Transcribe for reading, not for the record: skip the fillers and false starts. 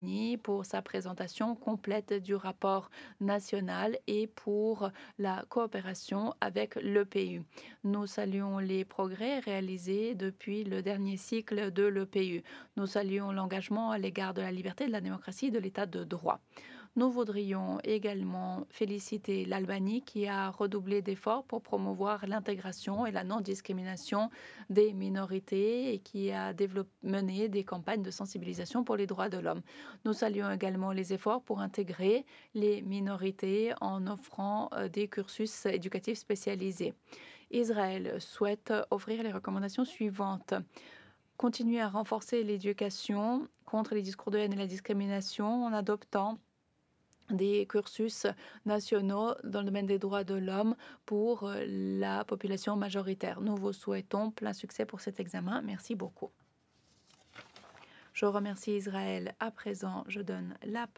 pour sa présentation complète du rapport national et pour la coopération avec l'EPU. Nous saluons les progrès réalisés depuis le dernier cycle de l'EPU. Nous saluons l'engagement à l'égard de la liberté, de la démocratie et de l'état de droit. Nous voudrions également féliciter l'Albanie qui a redoublé d'efforts pour promouvoir l'intégration et la non-discrimination des minorités et qui a mené des campagnes de sensibilisation pour les droits de l'homme. Nous saluons également les efforts pour intégrer les minorités en offrant des cursus éducatifs spécialisés. Israël souhaite offrir les recommandations suivantes. Continuer à renforcer l'éducation contre les discours de haine et la discrimination en adoptant des cursus nationaux dans le domaine des droits de l'homme pour la population majoritaire. Nous vous souhaitons plein succès pour cet examen. Merci beaucoup. Je remercie Israël. À présent, je donne la parole